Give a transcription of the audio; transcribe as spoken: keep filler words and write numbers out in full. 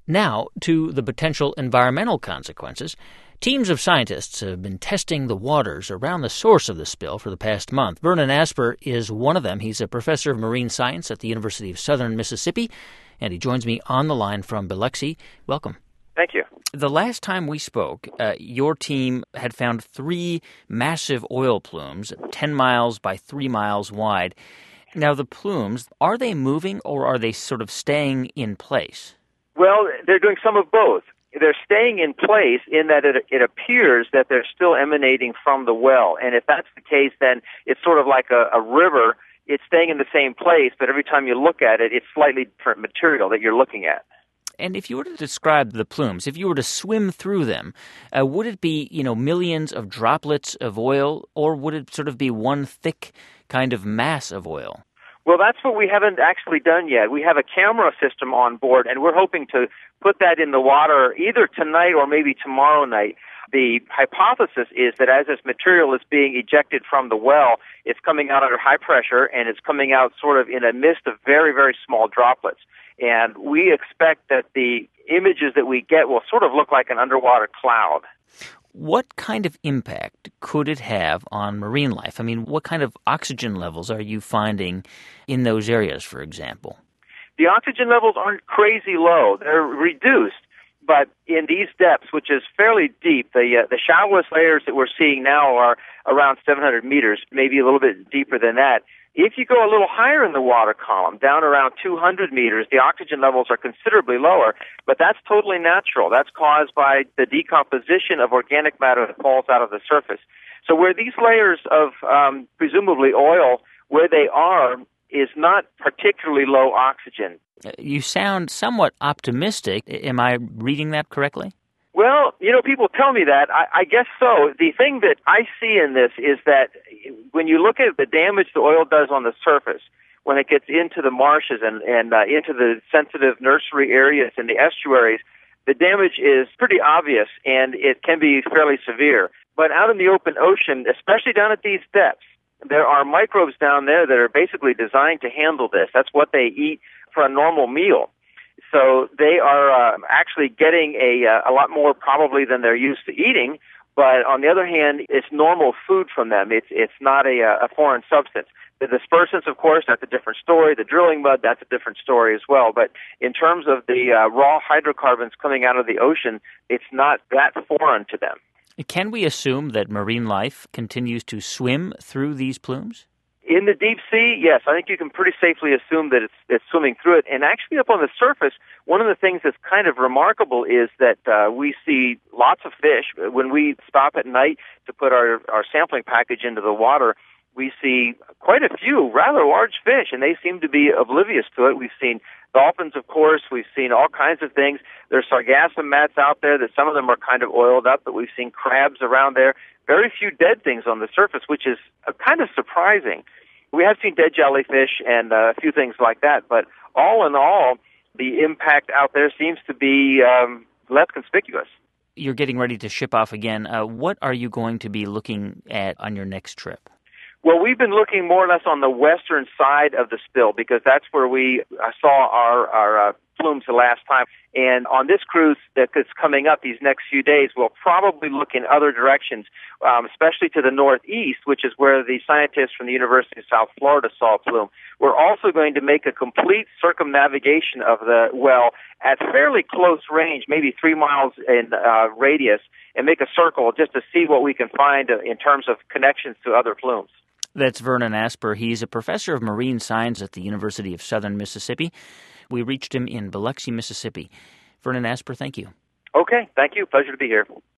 Now, to the potential environmental consequences. Teams of scientists have been testing the waters around the source of the spill for the past month. Vernon Asper is one of them. He's a professor of marine science at the University of Southern Mississippi, and he joins me on the line from Biloxi. Welcome. Thank you. The last time we spoke, uh, your team had found three massive oil plumes, ten miles by three miles wide. Now, the plumes, are they moving or are they sort of staying in place? Well, they're doing some of both. They're staying in place in that it, it appears that they're still emanating from the well. And if that's the case, then it's sort of like a, a river. It's staying in the same place, but every time you look at it, it's slightly different material that you're looking at. And if you were to describe the plumes, if you were to swim through them, uh, would it be, you know, millions of droplets of oil, or would it sort of be one thick kind of mass of oil? Well, that's what we haven't actually done yet. We have a camera system on board, and we're hoping to put that in the water either tonight or maybe tomorrow night. The hypothesis is that as this material is being ejected from the well, it's coming out under high pressure, and it's coming out sort of in a mist of very, very small droplets. And we expect that the images that we get will sort of look like an underwater cloud. What kind of impact could it have on marine life? I mean, what kind of oxygen levels are you finding in those areas, for example? The oxygen levels aren't crazy low. They're reduced. But in these depths, which is fairly deep, the uh, the shallowest layers that we're seeing now are around seven hundred meters, maybe a little bit deeper than that. If you go a little higher in the water column, down around two hundred meters, the oxygen levels are considerably lower, but that's totally natural. That's caused by the decomposition of organic matter that falls out of the surface. So where these layers of um, presumably oil, where they are, is not particularly low oxygen. You sound somewhat optimistic. Am I reading that correctly? Well, you know, people tell me that. I, I guess so. The thing that I see in this is that when you look at the damage the oil does on the surface, when it gets into the marshes and, and uh, into the sensitive nursery areas and the estuaries, the damage is pretty obvious and it can be fairly severe. But out in the open ocean, especially down at these depths, there are microbes down there that are basically designed to handle this. That's what they eat for a normal meal. So they are uh, actually getting a, uh, a lot more probably than they're used to eating. But on the other hand, it's normal food from them. It's it's not a, a foreign substance. The dispersants, of course, that's a different story. The drilling mud, that's a different story as well. But in terms of the uh, raw hydrocarbons coming out of the ocean, it's not that foreign to them. Can we assume that marine life continues to swim through these plumes? In the deep sea, yes, I think you can pretty safely assume that it's, it's swimming through it. And actually up on the surface, one of the things that's kind of remarkable is that uh, we see lots of fish. When we stop at night to put our, our sampling package into the water, we see quite a few rather large fish, and they seem to be oblivious to it. We've seen dolphins, of course. We've seen all kinds of things. There's sargassum mats out there that some of them are kind of oiled up, but we've seen crabs around there. Very few dead things on the surface, which is uh, kind of surprising. We have seen dead jellyfish and uh, a few things like that, but all in all, the impact out there seems to be um, less conspicuous. You're getting ready to ship off again. Uh, what are you going to be looking at on your next trip? Well, we've been looking more or less on the western side of the spill because that's where we uh, saw our, our uh, plumes the last time. And on this cruise that's coming up these next few days, we'll probably look in other directions, um, especially to the northeast, which is where the scientists from the University of South Florida saw a plume. We're also going to make a complete circumnavigation of the well at fairly close range, maybe three miles in uh, radius, and make a circle just to see what we can find in terms of connections to other plumes. That's Vernon Asper. He's a professor of marine science at the University of Southern Mississippi. We reached him in Biloxi, Mississippi. Vernon Asper, thank you. Okay, thank you. Pleasure to be here.